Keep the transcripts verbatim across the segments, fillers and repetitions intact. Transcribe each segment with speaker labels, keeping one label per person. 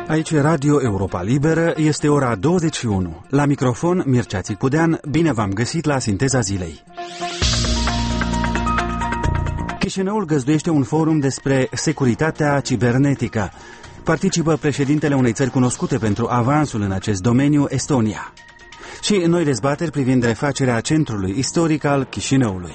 Speaker 1: Aici Radio Europa Liberă, este ora douăzeci și unu. La microfon Mircea Țicudean, bine v-am găsit la Sinteza Zilei. Chișinăul găzduiește un forum despre securitatea cibernetică. Participă președintele unei țări cunoscute pentru avansul în acest domeniu, Estonia. Și noi dezbateri privind refacerea centrului istoric al Chișinăului.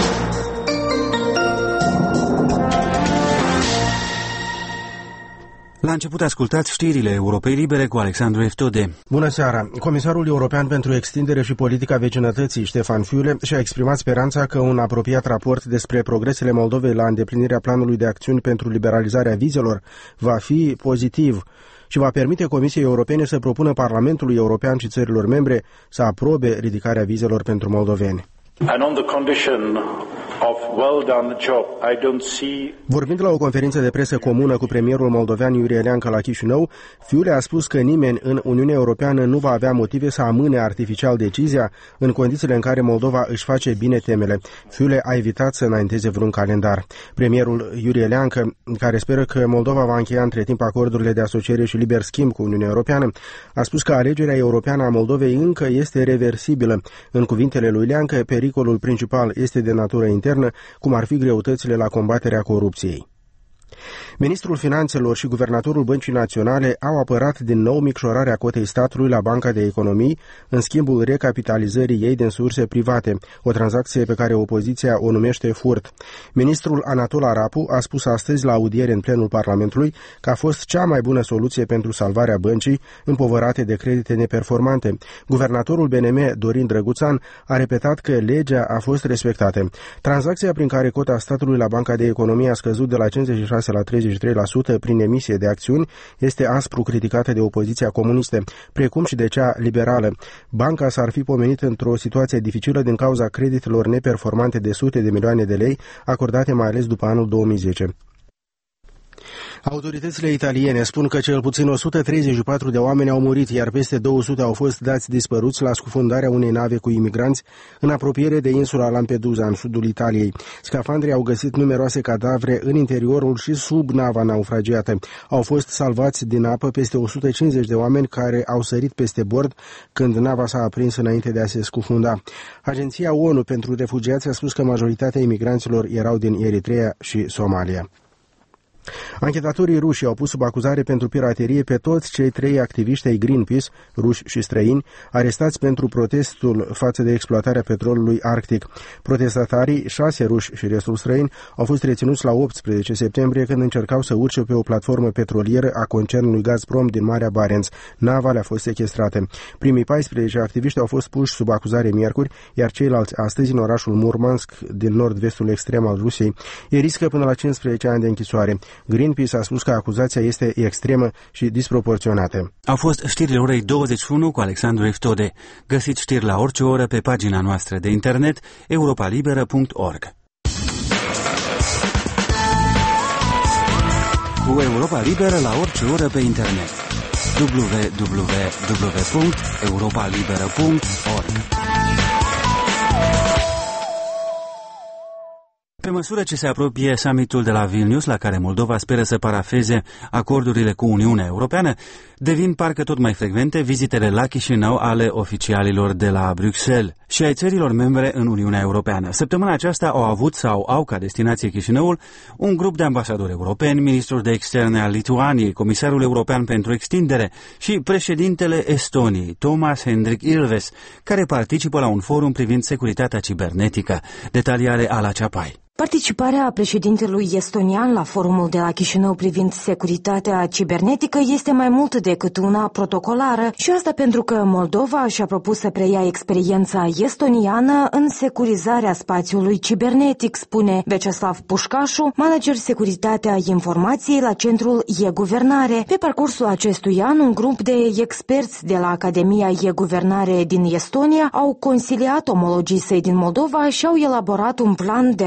Speaker 1: La început ascultați știrile Europei Libere cu Alexandru Eftode.
Speaker 2: Bună seara! Comisarul European pentru Extindere și Politica Vecinătății, Ștefan Füle, și-a exprimat speranța că un apropiat raport despre progresele Moldovei la îndeplinirea planului de acțiuni pentru liberalizarea vizelor va fi pozitiv și va permite Comisiei Europene să propună Parlamentului European și țărilor membre să aprobe ridicarea vizelor pentru moldoveni.
Speaker 3: And on the condition of well done job, I don't see...
Speaker 2: Vorbind la o conferință de presă comună cu premierul moldovean Iurie Leancă la Chișinău, Fiule a spus că nimeni în Uniunea Europeană nu va avea motive să amâne artificial decizia în condițiile în care Moldova își face bine temele. Fiule a evitat să înainteze vreun calendar. Premierul Iurie Leancă, care speră că Moldova va încheia între timp acordurile de asociere și liber schimb cu Uniunea Europeană, a spus că alegerea europeană a Moldovei încă este reversibilă. În cuvintele lui Leancă, pericolul principal este de natură internă, cum ar fi greutățile la combaterea corupției. Ministrul Finanțelor și guvernatorul Băncii Naționale au apărat din nou micșorarea cotei statului la Banca de Economii în schimbul recapitalizării ei din surse private, o tranzacție pe care opoziția o numește furt. Ministrul Anatol Arapu a spus astăzi la audiere în plenul Parlamentului că a fost cea mai bună soluție pentru salvarea băncii împovărate de credite neperformante. Guvernatorul B N M, Dorin Drăguțan, a repetat că legea a fost respectată. Tranzacția prin care cota statului la Banca de Economie a scăzut de la cincizeci și șase la treizeci și trei la sută prin emisie de acțiuni este aspru criticată de opoziția comunistă, precum și de cea liberală. Banca s-ar fi pomenit într-o situație dificilă din cauza creditelor neperformante de sute de milioane de lei acordate mai ales după anul două mii zece. Autoritățile italiene spun că cel puțin o sută treizeci și patru de oameni au murit, iar peste două sute au fost dați dispăruți la scufundarea unei nave cu imigranți în apropiere de insula Lampedusa, în sudul Italiei. Scafandrii au găsit numeroase cadavre în interiorul și sub nava naufragiată. Au fost salvați din apă peste o sută cincizeci de oameni care au sărit peste bord când nava s-a aprins înainte de a se scufunda. Agenția ONU pentru Refugiați a spus că majoritatea imigranților erau din Eritrea și Somalia. Anchetatorii ruși au pus sub acuzare pentru piraterie pe toți cei trei activiști ai Greenpeace, ruși și străini, arestați pentru protestul față de exploatarea petrolului arctic. Protestatarii, șase ruși și restul străini, au fost reținuți la optsprezece septembrie când încercau să urce pe o platformă petrolieră a concernului Gazprom din Marea Barents. Nava le-a fost sechestrată. Primii paisprezece activiști au fost puși sub acuzare miercuri, iar ceilalți astăzi în orașul Murmansk, din nord-vestul extrem al Rusiei. Ei riscă până la cincisprezece ani de închisoare. Greenpeace a spus că acuzația este extremă și disproporționată.
Speaker 1: Au fost știrile orei douăzeci și unu cu Alexandru Eftode. Găsiți știri la orice oră pe pagina noastră de internet europa liberă punct org. Cu Europa Liberă la orice oră pe internet. w w w punct europa liberă punct org. Pe măsură ce se apropie summitul de la Vilnius, la care Moldova speră să parafeze acordurile cu Uniunea Europeană, devin parcă tot mai frecvente vizitele la Chișinău ale oficialilor de la Bruxelles și ai țărilor membre în Uniunea Europeană. Săptămâna aceasta au avut sau au ca destinație Chișinăul un grup de ambasadori europeni, ministrul de externe al Lituaniei, comisarul european pentru extindere și președintele Estoniei, Toomas Hendrik Ilves, care participă la un forum privind securitatea cibernetică. Detalii are Ala Ceapai.
Speaker 4: Participarea președintelui estonian la forumul de la Chișinău privind securitatea cibernetică este mai mult decât una protocolară și asta pentru că Moldova și-a propus să preia experiența estoniană în securizarea spațiului cibernetic, spune Veceslav Pușcașu, manager securitatea informației la centrul e-guvernare. Pe parcursul acestui an, un grup de experți de la Academia e-guvernare din Estonia au consiliat omologii săi din Moldova și au elaborat un plan de acțiuni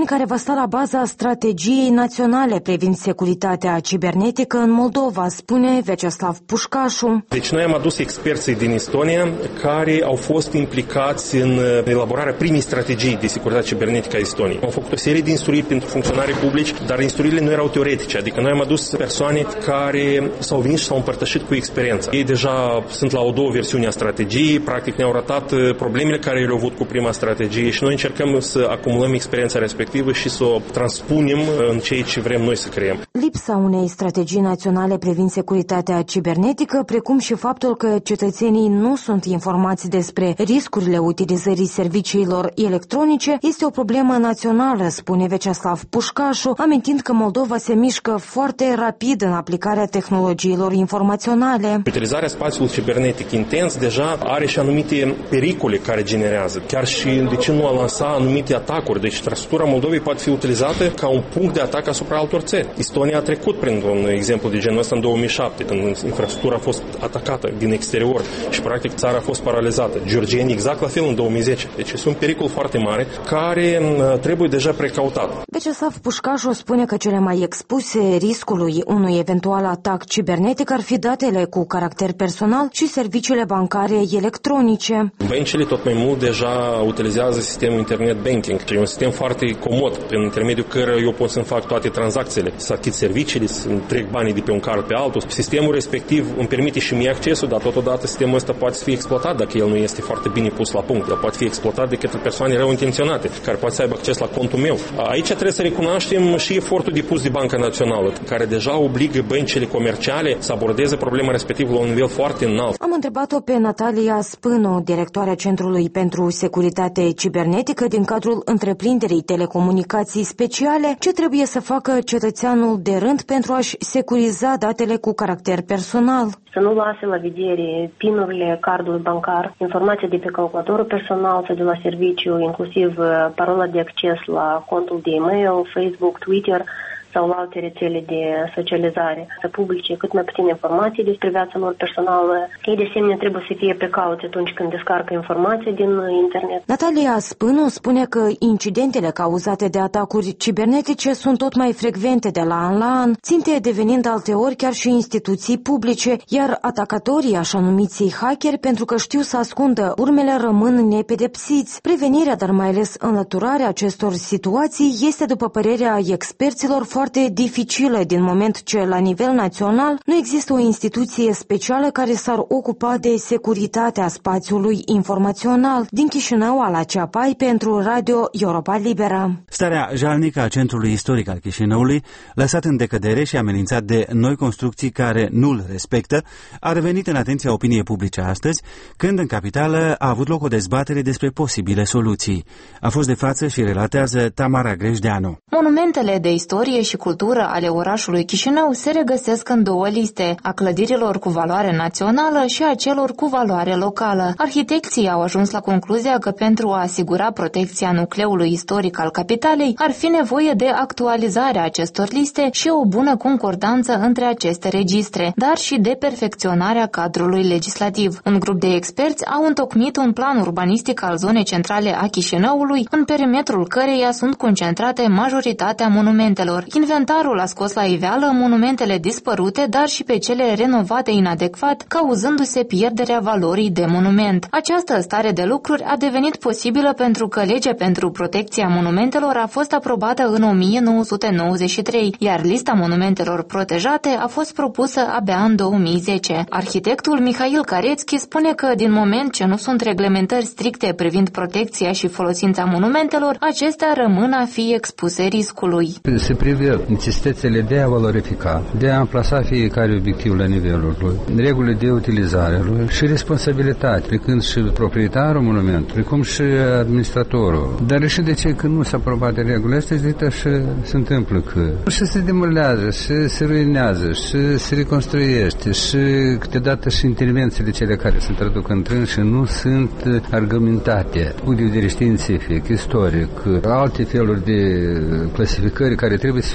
Speaker 4: chestiuni care va sta la baza strategiei naționale privind securitatea cibernetică în Moldova, spune Vyacheslav Pușcașu.
Speaker 5: Deci noi am adus experții din Estonia care au fost implicați în elaborarea primii strategii de securitate cibernetică a Estoniei. Am făcut o serie de instruiri pentru funcționarii publici, dar instruirile nu erau teoretice, adică noi am adus persoane care s-au venit și s-au împărtășit cu experiența. Ei deja sunt la o două versiuni a strategiei, practic ne-au ratat problemele care le-au avut cu prima strategie și noi încercăm să acumulăm experiența respectivă și să o transpunem în ceea ce vrem noi să creăm.
Speaker 4: Lipsa unei strategii naționale privind securitatea cibernetică, precum și faptul că cetățenii nu sunt informați despre riscurile utilizării serviciilor electronice, este o problemă națională, spune Vyacheslav Pușcașu, amintind că Moldova se mișcă foarte rapid în aplicarea tehnologiilor informaționale.
Speaker 5: Utilizarea spațiului cibernetic intens deja are și anumite pericole care generează. Chiar și de ce nu a lansa anumite atacuri. Deci infrastructura Moldovei poate fi utilizată ca un punct de atac asupra altor țări. Estonia a trecut prin un exemplu de genul ăsta în două mii șapte, când infrastructura a fost atacată din exterior și practic țara a fost paralizată. Georgieni exact la fel în două mii zece. Deci este un pericol foarte mare care trebuie deja precautat.
Speaker 4: Vyacheslav Pușcașu spune că cele mai expuse riscului unui eventual atac cibernetic ar fi datele cu caracter personal și serviciile bancare electronice.
Speaker 5: Băncile tot mai mult deja utilizează sistemul internet banking. E un sistem foarte comod, prin intermediul căruia eu pot să-mi fac toate tranzacțiile, să achit serviciile, să trec banii de pe un card pe altul. Sistemul respectiv îmi permite și mie accesul, dar totodată sistemul ăsta poate fi exploatat dacă el nu este foarte bine pus la punct, dar poate fi exploatat de către persoane rău intenționate, care poate să aibă acces la contul meu. Aici trebuie să recunoaștem și efortul depus de Banca Națională, care deja obligă băncile comerciale să abordeze problema respectivă la un nivel foarte înalt.
Speaker 4: Am întrebat-o pe Natalia Spânu, directoarea Centrului pentru Securitate Cibernetică din cadrul întreprinderii Telecomunicații Speciale, ce trebuie să facă cetățeanul de rând pentru a-și securiza datele cu caracter personal.
Speaker 6: Să nu lase la vedere pinurile cardului bancar, informații de pe calculatorul personal sau de la serviciu, inclusiv parola de acces la contul de e-mail, Facebook, Twitter sau la alte rețele de socializare, să publice cât mai puține informații despre viața lor personală. Ei de asemenea trebuie să fie precauți atunci când descarcă informații din internet.
Speaker 4: Natalia Spânu spune că incidentele cauzate de atacuri cibernetice sunt tot mai frecvente de la an la an, ținte devenind alteori chiar și instituții publice, iar atacatorii, așa numiții hackeri, pentru că știu să ascundă urmele, rămân nepedepsiți. Prevenirea, dar mai ales înlăturarea acestor situații este, după părerea experților, foarte dificilă, din moment ce la nivel național nu există o instituție specială care s-ar ocupa de securitatea spațiului informațional. Din Chișinău, Ala Ceapai, pentru Radio Europa Liberă.
Speaker 1: Starea jalnică a centrului istoric al Chișinăului, lăsat în decădere și amenințat de noi construcții care nu-l respectă, a revenit în atenția opiniei publice astăzi, când în capitală a avut loc o dezbatere despre posibile soluții. A fost de față și relatează Tamara Grejdeanu.
Speaker 7: Monumentele de istorie și cultură ale orașului Chișinău se regăsesc în două liste, a clădirilor cu valoare națională și a celor cu valoare locală. Arhitecții au ajuns la concluzia că pentru a asigura protecția nucleului istoric al capitalei ar fi nevoie de actualizarea acestor liste și o bună concordanță între aceste registre, dar și de perfecționarea cadrului legislativ. Un grup de experți au întocmit un plan urbanistic al zonei centrale a Chișinăului, în perimetrul căreia sunt concentrate majoritatea monumentelor. Inventarul a scos la iveală monumentele dispărute, dar și pe cele renovate inadecvat, cauzându-se pierderea valorii de monument. Această stare de lucruri a devenit posibilă pentru că legea pentru protecția monumentelor a fost aprobată în o mie nouă sute nouăzeci și trei, iar lista monumentelor protejate a fost propusă abia în două mii zece. Arhitectul Mihail Carețchi spune că din moment ce nu sunt reglementări stricte privind protecția și folosința monumentelor, acestea rămân a fi expuse riscului.
Speaker 8: Se prevăd necesitățile de a valorifica, de a amplasa fiecare obiectiv la nivelul lui, regulile de utilizare a lui și responsabilitate, precând și proprietarul monumentului, precum și administratorul. Dar și de ce că nu s-a aprobat de regulile astea, zice, și se întâmplă că și se demolează, și se ruinează, și se reconstruiește, și câteodată și intervențiile cele care se traduc în trân și nu sunt argumentate. Punct de vedere științific, istoric, alte feluri de clasificări care trebuie să fie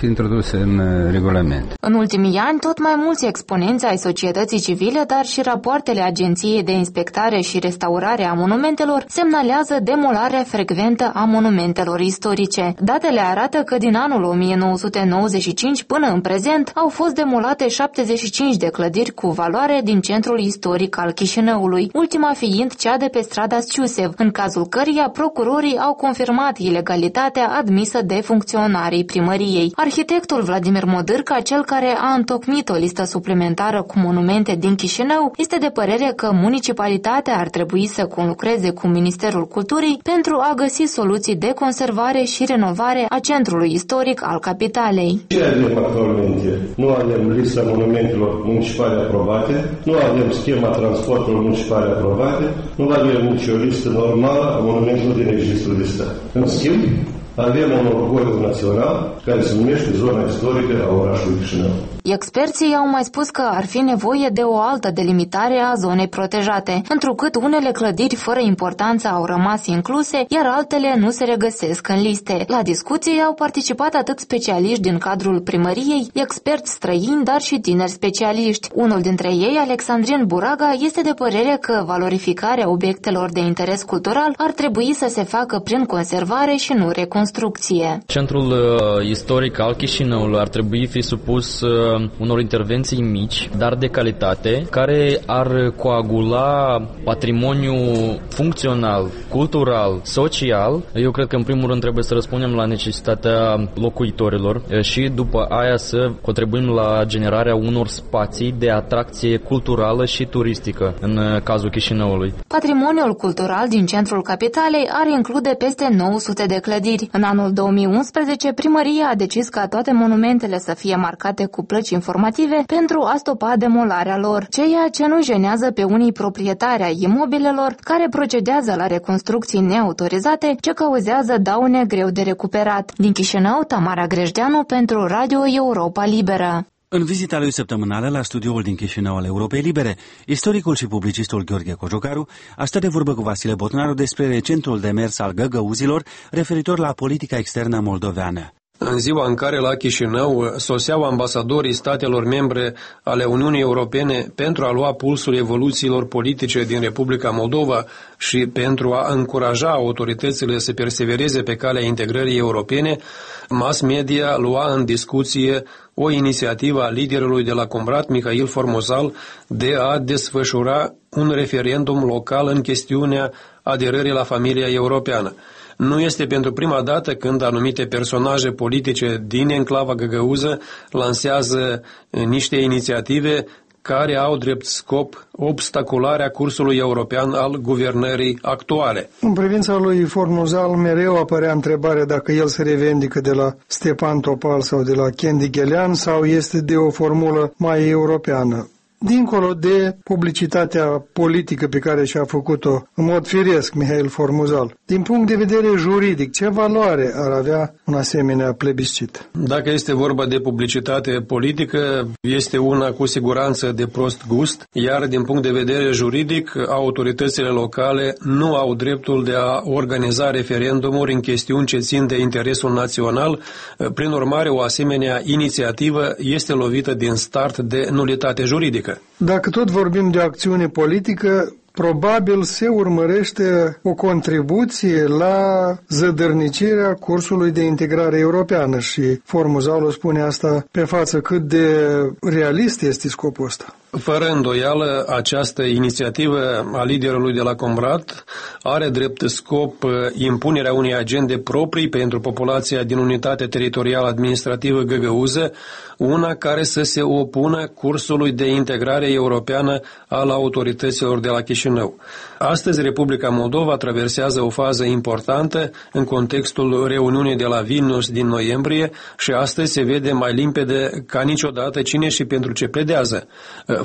Speaker 8: introduse în regulament.
Speaker 7: În ultimii ani, tot mai mulți exponenți ai societății civile, dar și rapoartele Agenției de Inspectare și Restaurare a Monumentelor semnalează demolarea frecventă a monumentelor istorice. Datele arată că din anul o mie nouă sute nouăzeci și cinci până în prezent au fost demolate șaptezeci și cinci de clădiri cu valoare din centrul istoric al Chișinăului, ultima fiind cea de pe strada Sciusev, în cazul căreia procurorii au confirmat ilegalitatea admisă de funcționarii primăriei. Arhitectul Vladimir Modârca, cel care a întocmit o listă suplimentară cu monumente din Chișinău, este de părere că municipalitatea ar trebui să conlucreze cu Ministerul Culturii pentru a găsi soluții de conservare și renovare a centrului istoric al capitalei.
Speaker 9: Ce avem actualmente? Nu avem lista monumentelor municipale aprobate, nu avem schema transporturilor municipale aprobate, nu avem nicio listă normală a monumentelor din registrul de stat. În schimb, avem un orgoliu național care se numește zona istorică a orașului Chișinău.
Speaker 7: Experții au mai spus că ar fi nevoie de o altă delimitare a zonei protejate, întrucât unele clădiri fără importanță au rămas incluse, iar altele nu se regăsesc în liste. La discuții au participat atât specialiști din cadrul primăriei, experți străini, dar și tineri specialiști. Unul dintre ei, Alexandrin Buraga, este de părere că valorificarea obiectelor de interes cultural ar trebui să se facă prin conservare și nu reconstrucție.
Speaker 10: Centrul uh, istoric al Chișinăului ar trebui fi supus uh, unor intervenții mici, dar de calitate, care ar coagula patrimoniul funcțional, cultural, social. Eu cred că în primul rând trebuie să răspundem la necesitatea locuitorilor și după aia să contribuim la generarea unor spații de atracție culturală și turistică în cazul Chișinăului.
Speaker 7: Patrimoniul cultural din centrul capitalei ar include peste nouă sute de clădiri. În anul două mii unsprezece, primăria a decis ca toate monumentele să fie marcate cu plăci informative pentru a stopa demolarea lor, ceea ce nu jenează pe unii proprietari ai imobilelor care procedează la reconstrucții neautorizate ce cauzează daune greu de recuperat. Din Chișinău, Tamara Grejdeanu pentru Radio Europa Liberă.
Speaker 1: În vizita lui săptămânală la studioul din Chișinău al Europei Libere, istoricul și publicistul Gheorghe Cojocaru a stat de vorbă cu Vasile Botnaru despre recentul demers al găgăuzilor referitor la politica externă moldoveană.
Speaker 11: În ziua în care la Chișinău soseau ambasadorii statelor membre ale Uniunii Europene pentru a lua pulsul evoluțiilor politice din Republica Moldova și pentru a încuraja autoritățile să persevereze pe calea integrării europene, mass media lua în discuție o inițiativă a liderului de la Comrat, Mihail Formozal, de a desfășura un referendum local în chestiunea aderării la familia europeană. Nu este pentru prima dată când anumite personaje politice din enclava găgăuză lansează niște inițiative care au drept scop obstacularea cursului european al guvernării actuale.
Speaker 12: În privința lui Formozal mereu apărea întrebarea dacă el se revendică de la Stepan Topal sau de la Kendi Ghelean sau este de o formulă mai europeană. Dincolo de publicitatea politică pe care și-a făcut-o în mod firesc Mihail Formozal, din punct de vedere juridic, ce valoare ar avea un asemenea plebiscit?
Speaker 11: Dacă este vorba de publicitate politică, este una cu siguranță de prost gust, iar din punct de vedere juridic, autoritățile locale nu au dreptul de a organiza referendumuri în chestiuni ce țin de interesul național. Prin urmare, o asemenea inițiativă este lovită din start de nulitate juridică.
Speaker 12: Dacă tot vorbim de acțiune politică, probabil se urmărește o contribuție la zădărnicirea cursului de integrare europeană și Formozalul spune asta pe față. Cât de realist este scopul ăsta?
Speaker 11: Fără îndoială, această inițiativă a liderului de la Comrat are drept scop impunerea unei agende proprii pentru populația din unitatea teritorială administrativă găgăuză, una care să se opună cursului de integrare europeană al autorităților de la Chișinău. Astăzi, Republica Moldova traversează o fază importantă în contextul reuniunii de la Vilnius din noiembrie și astăzi se vede mai limpede ca niciodată cine și pentru ce pledează.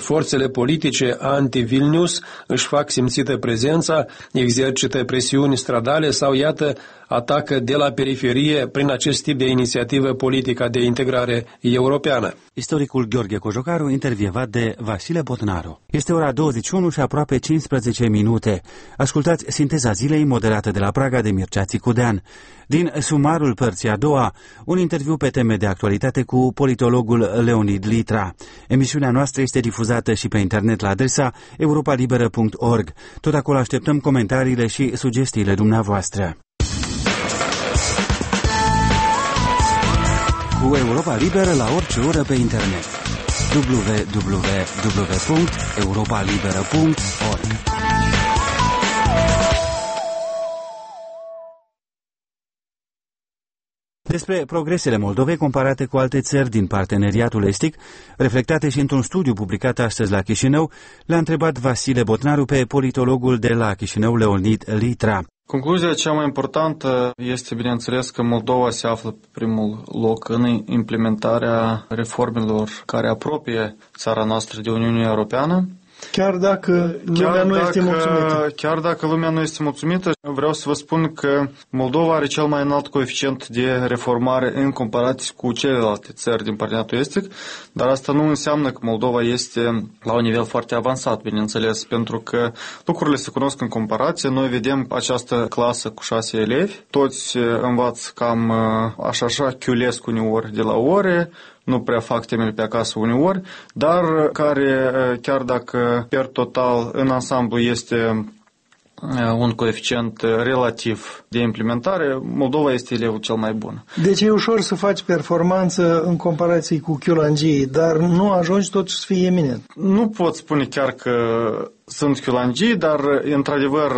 Speaker 11: forțele politice anti-Vilnius își fac simțită prezența, exercită presiuni stradale sau, iată, atacă de la periferie prin acest tip de inițiativă politică de integrare europeană.
Speaker 1: Istoricul Gheorghe Cojocaru, intervievat de Vasile Botnaru. Este ora douăzeci și unu și aproape cincisprezece minute. Ascultați Sinteza zilei, moderată de la Praga de Mircea Țicudean. Din sumarul părții a doua, un interviu pe teme de actualitate cu politologul Leonid Litra. Emisiunea noastră este difuzată și pe internet la adresa europa liberă punct org. Tot acolo așteptăm comentariile și sugestiile dumneavoastră. Cu Europa Liberă la orice oră pe internet. w w w punct europa liberă punct org. Despre progresele Moldovei comparate cu alte țări din parteneriatul estic, reflectate și într-un studiu publicat astăzi la Chișinău, l-a întrebat Vasile Botnaru pe politologul de la Chișinău, Leonid Litra.
Speaker 13: Concluzia cea mai importantă este, bineînțeles, că Moldova se află pe primul loc în implementarea reformelor care apropie țara noastră de Uniunea Europeană.
Speaker 12: Chiar dacă lumea
Speaker 13: chiar
Speaker 12: nu
Speaker 13: dacă,
Speaker 12: este mulțumită.
Speaker 13: Chiar dacă lumea nu este mulțumită, vreau să vă spun că Moldova are cel mai înalt coeficient de reformare în comparație cu celelalte țări din parteneriatul estic, dar asta nu înseamnă că Moldova este la un nivel foarte avansat, bineînțeles, pentru că lucrurile se cunosc în comparație. Noi vedem această clasă cu șase elevi, toți învață cam așa-așa, chiulesc uneori de la ore, nu prea fac temele pe acasă uneori, dar care, chiar dacă per total în ansamblu este un coeficient relativ de implementare, Moldova este elevul cel mai bun.
Speaker 12: Deci e ușor să faci performanță în comparație cu chiulangii, dar nu ajungi totuși să fii eminent.
Speaker 13: Nu pot spune chiar că sunt chiulangii, dar într-adevăr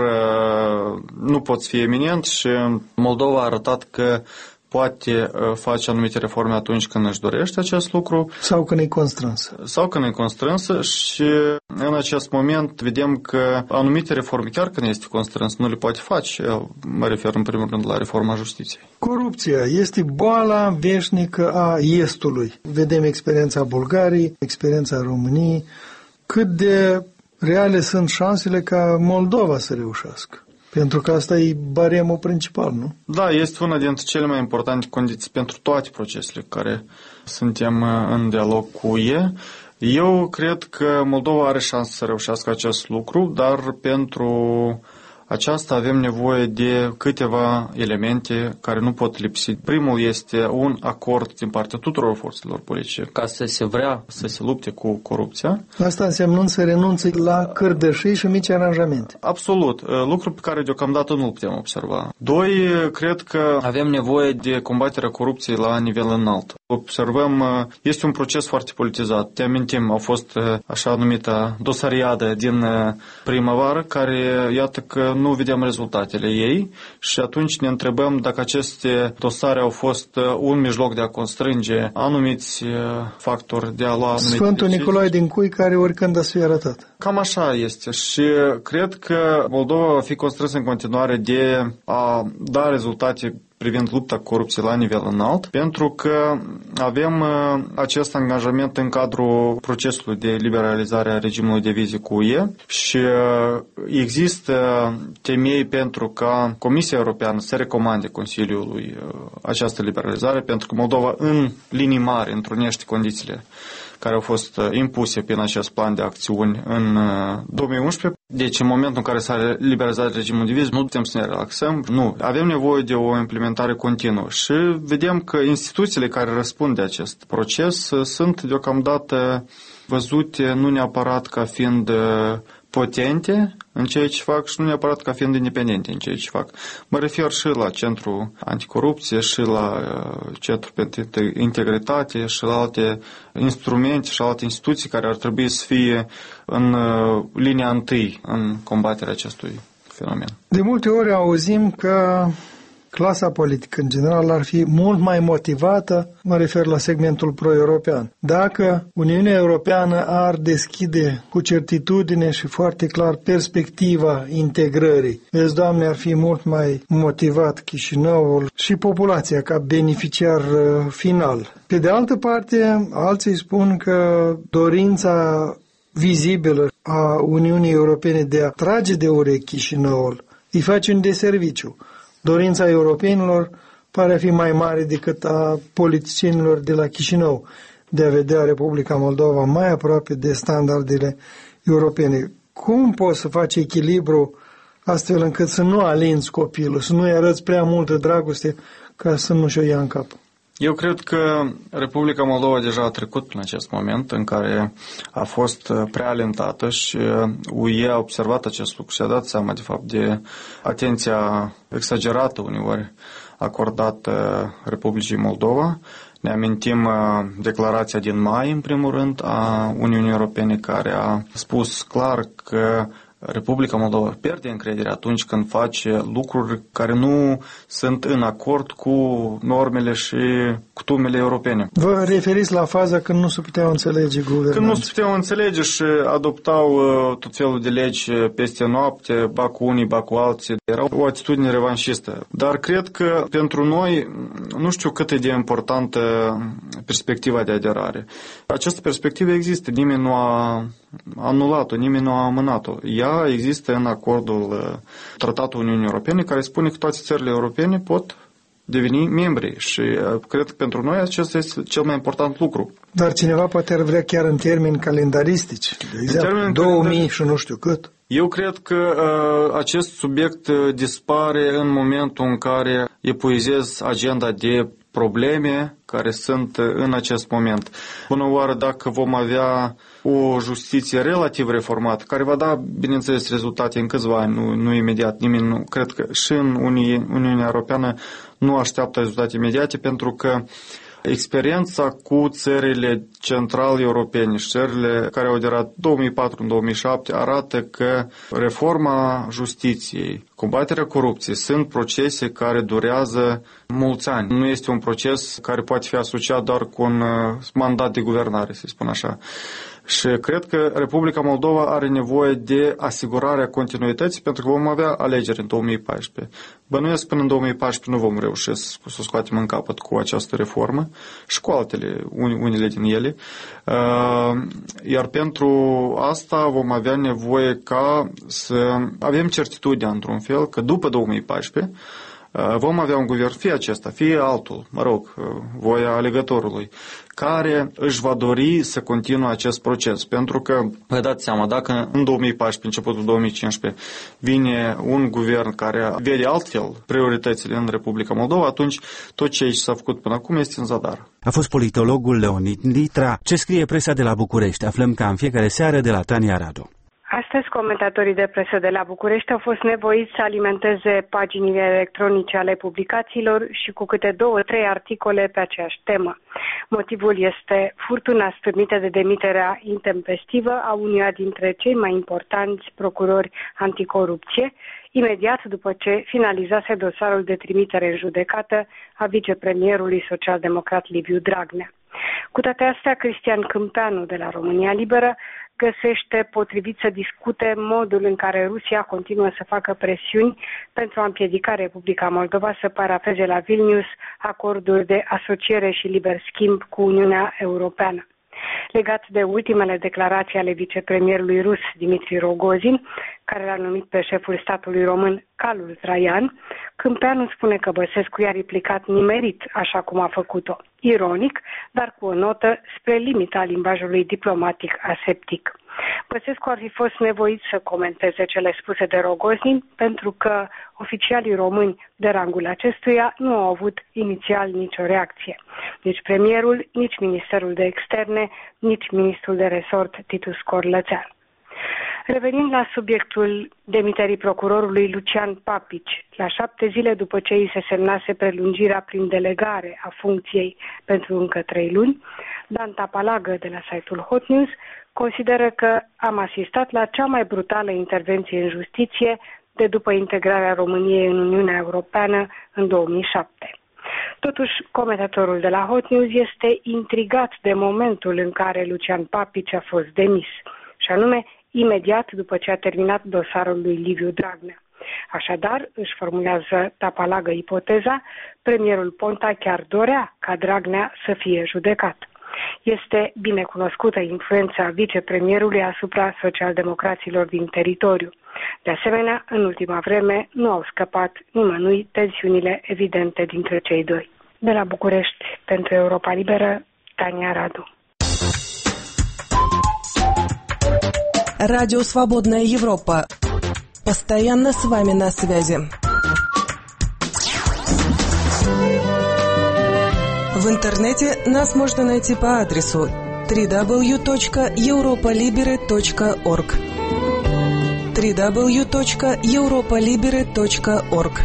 Speaker 13: nu pot fi eminent și Moldova a arătat că poate face anumite reforme atunci când își dorește acest lucru.
Speaker 12: Sau când e constrânsă.
Speaker 13: Sau când e constrânsă și în acest moment vedem că anumite reforme, chiar când este constrâns, nu le poate face. Mă refer în primul rând la reforma justiției.
Speaker 12: Corupția este boala veșnică a Estului. Vedem experiența Bulgariei, experiența României. Cât de reale sunt șansele ca Moldova să reușească? Pentru că asta e baremul principal, nu?
Speaker 13: Da, este una dintre cele mai importante condiții pentru toate procesele cu care suntem în dialog cu U E. Eu cred că Moldova are șansă să reușească acest lucru, dar pentru aceasta avem nevoie de câteva elemente care nu pot lipsi. Primul este un acord din partea tuturor forțelor politice ca să se vrea să se lupte cu corupția.
Speaker 12: Asta înseamnă să renunțe la cărdășii și mici aranjamente.
Speaker 13: Absolut. Lucru pe care deocamdată nu-l putem observa. Doi, cred că avem nevoie de combaterea corupției la nivel înalt. Observăm, este un proces foarte politizat. Te amintim, au fost așa numită dosariadă din primăvară, care iată că nu vedem rezultatele ei și atunci ne întrebăm dacă aceste dosare au fost un mijloc de a constrânge anumiți factori de a lua anumite
Speaker 12: Sfântul decizii. Nicolae din Cui, care oricând a să fie arătat.
Speaker 13: Cam așa este și cred că Moldova va fi constrânsă în continuare de a da rezultate privind lupta cu corupție la nivel înalt, pentru că avem acest angajament în cadrul procesului de liberalizare a regimului de vize cu U E și există temei pentru ca Comisia Europeană să recomande Consiliului această liberalizare, pentru că Moldova în linii mari întrunește condițiile care au fost impuse prin acest plan de acțiuni în două mii unsprezece. Deci, în momentul în care s-a liberalizat regimul de vize, nu putem să ne relaxăm. Nu. Avem nevoie de o implementare continuă și vedem că instituțiile care răspund de acest proces sunt deocamdată văzute nu neapărat ca fiind potente în ceea ce fac și nu neapărat ca fiind independente în ceea ce fac. Mă refer și la Centrul Anticorupție și la Centrul pentru Integritate și la alte instrumente și la alte instituții care ar trebui să fie în linia întâi în combaterea acestui fenomen.
Speaker 12: De multe ori auzim că clasa politică în general ar fi mult mai motivată, mă refer la segmentul pro-european. Dacă Uniunea Europeană ar deschide cu certitudine și foarte clar perspectiva integrării, vezi, Doamne, ar fi mult mai motivat Chișinăul și populația ca beneficiar final. Pe de altă parte, alții spun că dorința vizibilă a Uniunii Europene de a trage de urechi Chișinăul îi face un deserviciu. Dorința europenilor pare a fi mai mare decât a politicienilor de la Chișinău de a vedea Republica Moldova mai aproape de standardele europene. Cum poți să faci echilibru astfel încât să nu alinți copilul, să nu-i arăți prea multă dragoste ca să nu și-o ia în cap?
Speaker 13: Eu cred că Republica Moldova deja a trecut prin acest moment în care a fost prea alintată și U E a observat acest lucru și a dat seama de fapt de atenția exagerată uneori acordată Republicii Moldova. Ne amintim declarația din mai, în primul rând, a Uniunii Europene, care a spus clar că Republica Moldova pierde încredere atunci când face lucruri care nu sunt în acord cu normele și cutumele europene.
Speaker 12: Vă referiți la faza când nu se puteau înțelege guvernanții?
Speaker 13: Când nu se puteau înțelege și adoptau uh, tot felul de legi peste noapte, ba cu unii, ba cu alții. Era o atitudine revanșistă. Dar cred că pentru noi, nu știu cât e de importantă perspectiva de aderare. Această perspectivă există, nimeni nu a anulat-o, nimeni nu a amânat-o. Ea există în acordul Tratatul Uniunii Europene, care spune că toate țările europene pot deveni membri și cred că pentru noi acesta este cel mai important lucru.
Speaker 12: Dar cineva poate ar vrea chiar în termeni calendaristici, de exemplu, două mii și nu știu cât.
Speaker 13: Eu cred că uh, acest subiect dispare în momentul în care epuizez agenda de probleme care sunt în acest moment. Bună oară, dacă vom avea o justiție relativ reformată, care va da, bineînțeles, rezultate în câțiva ani, nu, nu imediat. Nimeni nu, cred că și în Uniunea Europeană nu așteaptă rezultate imediate, pentru că experiența cu țările central europene și țările care au aderat două mii patru în două mii șapte arată că reforma justiției, combaterea corupției sunt procese care durează mulți ani. Nu este un proces care poate fi asociat doar cu un mandat de guvernare, să spun așa. Și cred că Republica Moldova are nevoie de asigurarea continuității, pentru că vom avea alegeri în două mii paisprezece. Bănuiesc până în două mii paisprezece nu vom reuși să o scoatem în capăt cu această reformă și cu altele, unele din ele. Iar pentru asta vom avea nevoie ca să avem certitudinea, într-un fel, că după două mii paisprezece vom avea un guvern, fie acesta, fie altul, mă rog, voia alegătorului, care își va dori să continue acest proces. Pentru că, vă dați seama, dacă în două mii paisprezece, începutul două mii cincisprezece, vine un guvern care vede altfel prioritățile în Republica Moldova, atunci tot ce s-a făcut până acum este în zadar.
Speaker 1: A fost politologul Leonid Nitra. Ce scrie presa de la București? Aflăm ca în fiecare seară de la Tania Radu.
Speaker 14: Astăzi, comentatorii de presă de la București au fost nevoiți să alimenteze paginile electronice ale publicațiilor și cu câte două, trei articole pe aceeași temă. Motivul este furtuna stârnită de demiterea intempestivă a unuia dintre cei mai importanți procurori anticorupție, imediat după ce finalizase dosarul de trimitere în judecată a vicepremierului social-democrat Liviu Dragnea. Cu toate astea, Cristian Câmpeanu de la România Liberă găsește potrivit să discute modul în care Rusia continuă să facă presiuni pentru a împiedica Republica Moldova să parafeze la Vilnius acorduri de asociere și liber schimb cu Uniunea Europeană. Legat de ultimele declarații ale vicepremierului rus Dimitri Rogozin, care l-a numit pe șeful statului român calul Traian, Câmpeanu spune că Băsescu i-a replicat nimerit așa cum a făcut-o, ironic, dar cu o notă spre limita limbajului diplomatic aseptic. Băsescu ar fi fost nevoit să comenteze cele spuse de Rogozin, pentru că oficialii români de rangul acestuia nu au avut inițial nicio reacție. Nici premierul, nici Ministerul de Externe, nici ministrul de resort Titus Corlățean. Revenind la subiectul demiterii procurorului Lucian Papici, la șapte zile după ce îi se semnase prelungirea prin delegare a funcției pentru încă trei luni, Dan Tapalagă de la site-ul Hot News consideră că am asistat la cea mai brutală intervenție în justiție de după integrarea României în Uniunea Europeană în două mii șapte. Totuși, comentatorul de la Hot News este intrigat de momentul în care Lucian Papici a fost demis, și anume imediat după ce a terminat dosarul lui Liviu Dragnea. Așadar, își formulează Tapalagă ipoteza, premierul Ponta chiar dorea ca Dragnea să fie judecat. Este binecunoscută influența vicepremierului asupra socialdemocraților din teritoriu. De asemenea, în ultima vreme nu au scăpat nimănui tensiunile evidente dintre cei doi. De la București, pentru Europa Liberă, Tania Radu.
Speaker 15: Радио «Свободная Европа». Постоянно с вами на связи. В интернете нас можно найти по адресу дабл ю дабл ю дабл ю точка европа либере точка орг дабл ю дабл ю дабл ю точка европа либере точка орг.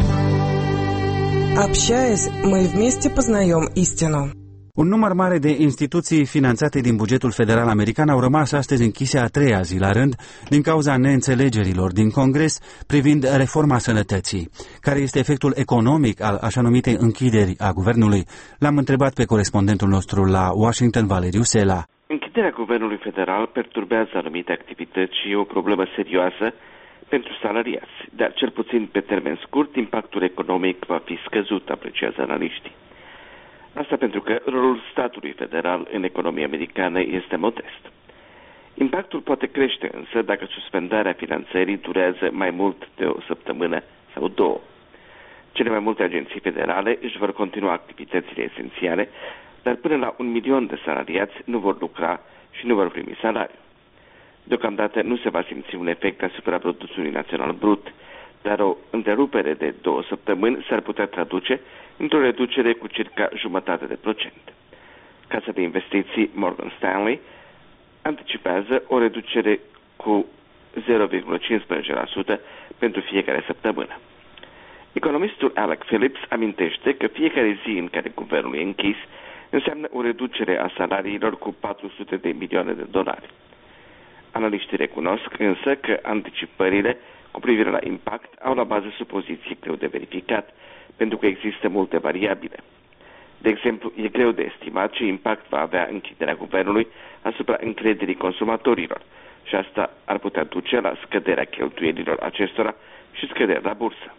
Speaker 15: Общаясь, мы вместе познаем истину.
Speaker 1: Un număr mare de instituții finanțate din bugetul federal american au rămas astăzi închise a treia zi la rând din cauza neînțelegerilor din Congres privind reforma sănătății. Care este efectul economic al așa numitei închideri a guvernului? L-am întrebat pe corespondentul nostru la Washington, Valeriu Sela.
Speaker 16: Închiderea guvernului federal perturbează anumite activități și e o problemă serioasă pentru salariați, dar cel puțin pe termen scurt impactul economic va fi scăzut, apreciază analiștii. Asta pentru că rolul statului federal în economia americană este modest. Impactul poate crește însă dacă suspendarea finanțării durează mai mult de o săptămână sau două. Cele mai multe agenții federale își vor continua activitățile esențiale, dar până la un milion de salariați nu vor lucra și nu vor primi salariu. Deocamdată nu se va simți un efect asupra produsului național brut, dar o întrerupere de două săptămâni s-ar putea traduce într-o reducere cu circa jumătate de procent. Casa de investiții Morgan Stanley anticipează o reducere cu zero virgulă cincisprezece la sută pentru fiecare săptămână. Economistul Alec Phillips amintește că fiecare zi în care guvernul e închis înseamnă o reducere a salariilor cu patru sute de milioane de dolari. Analiștii recunosc însă că anticipările cu privire la impact au la bază supoziții greu de verificat, pentru că există multe variabile. De exemplu, e greu de estimat ce impact va avea închiderea guvernului asupra încrederii consumatorilor și asta ar putea duce la scăderea cheltuielilor acestora și scăderea la bursă.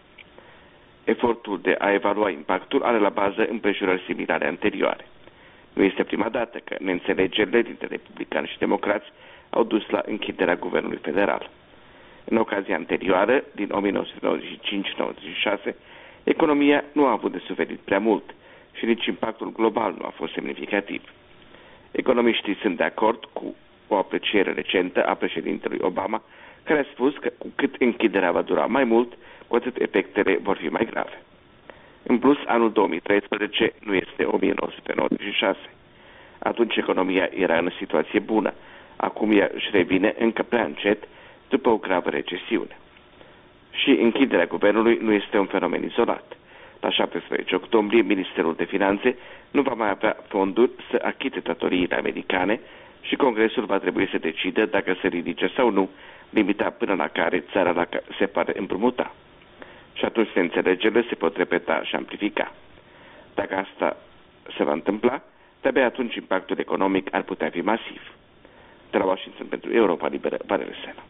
Speaker 16: Efortul de a evalua impactul are la bază împrejurări similare anterioare. Nu este prima dată că neînțelegerile dintre republicani și democrați au dus la închiderea guvernului federal. În ocazia anterioară, din o mie nouă sute nouăzeci și cinci nouăzeci și șase, economia nu a avut de suferit prea mult și nici impactul global nu a fost semnificativ. Economiștii sunt de acord cu o apreciere recentă a președintelui Obama, care a spus că cu cât închiderea va dura mai mult, cu atât efectele vor fi mai grave. În plus, anul două mii treisprezece nu este o mie nouă sute nouăzeci și șase. Atunci economia era în situație bună. Acum ea își revine încă prea încet după o gravă recesiune. Și închiderea guvernului nu este un fenomen izolat. La șaptesprezece octombrie, Ministerul de Finanțe nu va mai avea fonduri să achite datoriile americane și Congresul va trebui să decidă dacă se ridice sau nu limita până la care țara la se poate împrumuta. Și atunci neînțelegerile se pot repeta și amplifica. Dacă asta se va întâmpla, de-abia atunci impactul economic ar putea fi masiv. De la Washington pentru Europa Liberă, Valeriu Sela.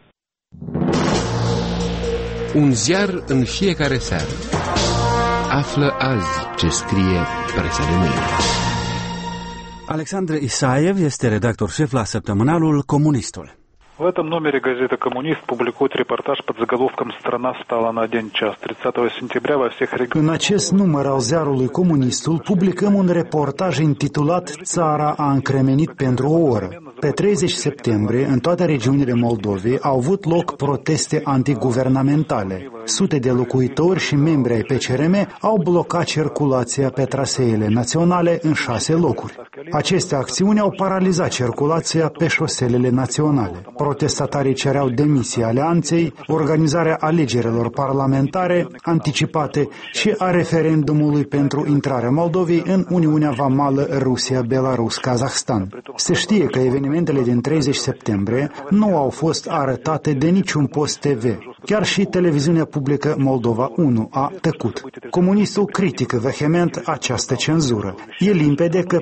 Speaker 17: Un ziar în fiecare seară. Află azi ce scrie presa de mâine.
Speaker 1: Alexandru Isaev este redactor șef la săptămânalul Comunistul.
Speaker 18: В этом номере газета «Коммунист» публикует репортаж под заголовком «Страна встала на один час». тридцатого сентября во всех регионах.
Speaker 19: În acest număr al ziarului Comunistul publicăm un reportaj intitulat "Țara a încremenit pentru o oră". Pe treizeci septembrie, în toate regiunile Moldovei au avut loc proteste antiguvernamentale. Sute de locuitori și membri ai P C R M au blocat circulația pe traseele naționale în șase locuri. Aceste acțiuni au paralizat circulația pe șoselele naționale. Protestatarii cereau demisia alianței, organizarea alegerilor parlamentare anticipate și a referendumului pentru intrarea Moldovei în Uniunea Vamală Rusia-Belarus-Kazahstan. Se știe că evenimentele din treizeci septembrie nu au fost arătate de niciun post T V. Chiar și televiziunea publică Moldova unu a tăcut. Comunistul critică vehement această cenzură. E limpede că post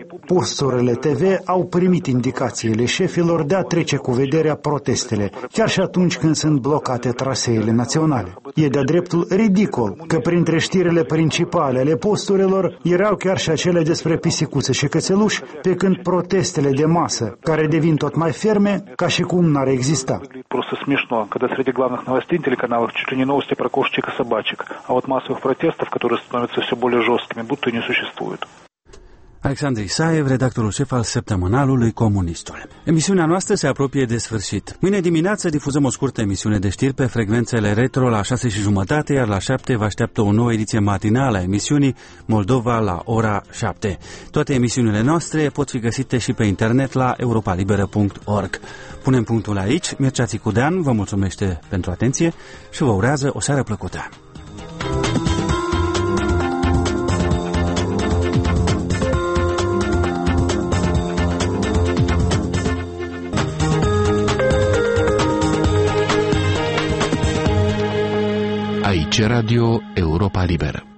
Speaker 19: posturele T V au primit indicațiile șefilor de a trece cu vederea protestele, chiar și atunci când sunt blocate traseele naționale. E de-a dreptul ridicol că printre știrile principale ale posturilor erau chiar și acele despre pisicuțe și cățeluși, pe când protestele de masă, care devin tot mai ferme, ca și cum n-ar exista.
Speaker 18: Просто смешно, когда среди главных новостей телеканалов чуть ли не новости про кошечек и собачек, а вот массовых протестов, которые становятся все более жесткими, будто и не существует.
Speaker 1: Alexandru Isaev, redactorul șef al săptămânalului Comunistul. Emisiunea noastră se apropie de sfârșit. Mâine dimineață difuzăm o scurtă emisiune de știri pe frecvențele retro la șase și jumătate, iar la șapte vă așteaptă o nouă ediție matinală a emisiunii Moldova la ora șapte. Toate emisiunile noastre pot fi găsite și pe internet la europa liberă punct org. Punem punctul aici. Mircea Țicudean vă mulțumește pentru atenție și vă urează o seară plăcută.
Speaker 17: Aici Radio Europa Liberă.